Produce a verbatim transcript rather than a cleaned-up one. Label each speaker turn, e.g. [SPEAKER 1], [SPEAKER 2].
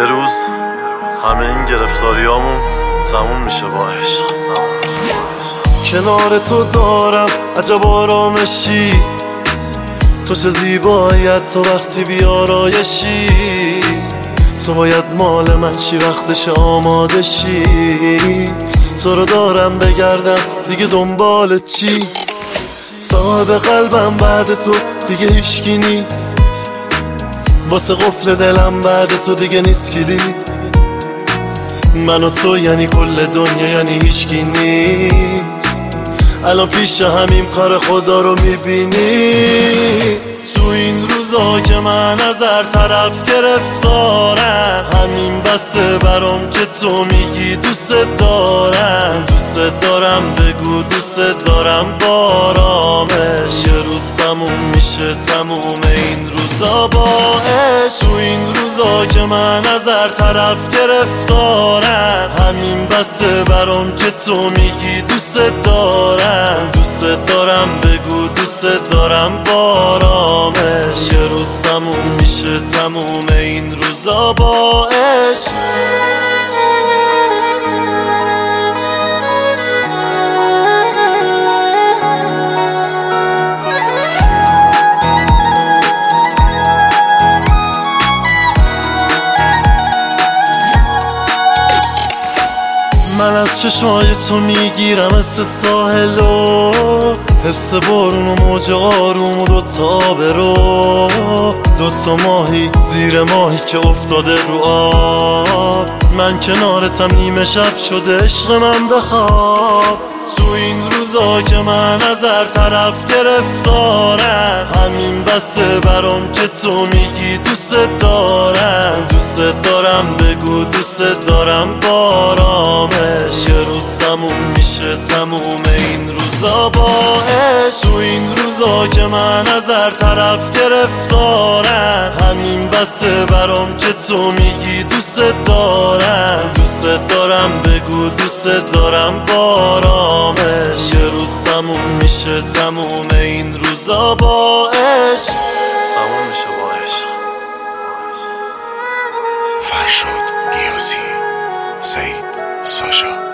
[SPEAKER 1] یه روز همه این گرفتاریامون تموم میشه با عشق. کنار تو دارم عجب آرامشی، تو چه زیباییت تو وقتی بیارایشی، تو باید مال من چی وقتش آماده شی، تو رو دارم بگردم دیگه دنبال چی، صاحب قلبم بعد تو دیگه هیچکی نیست، واسه قفل دلم بعد تو دیگه نیست کلید، من و تو یعنی کل دنیا یعنی هیچکی نیست، الان پیش همیم کار خدا رو میبینی، تو این روزا که من از هر طرف گرفتارم، همین بسه برام که تو میگی دوست دارم، دوست دارم بگو دوست دارم بارامش، یه روز تموم میشه تموم این روزا با عشق، تو این روزا که من از هر طرف گرفتارم، همین بسه برام که تو میگی دوست دارم، دوست دارم بگو دوست دارم بارامش، یه روز تموم میشه تموم این روزا با عشق. من از چشمای تو میگیرم حس ساحلو، حس بارون و موج آروم و دوتا برو، دوتا ماهی زیر ماهی که افتاده رو آب، من کنارتم نیمه شب شده عشق من بخواب، تو این روزا که من از هر طرف گرفتارم، همین بسه برام که تو میگی دوست دارم، دوست دارم بگو دوست دارم بارامش، یه روز تموم میشه تموم این روزا با عشق، تو این روزا که من از هر طرف گرفتارم، همین بسه برام که تو میگی دوست دارم، دوست دارم بگو دوست دارم بارامش، یه روز تموم میشه تموم این روزا با عشق، تموم میشه با عشق.
[SPEAKER 2] فرشاد گیاسی، سعید ساشا.